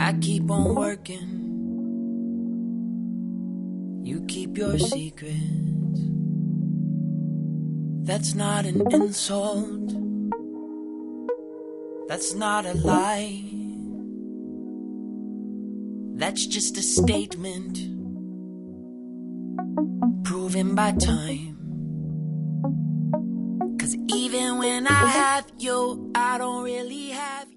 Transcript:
I keep on working. You keep your secrets. That's not an insult. That's not a lie. That's just a statement proven by time. 'Cause even when I have you, I don't really have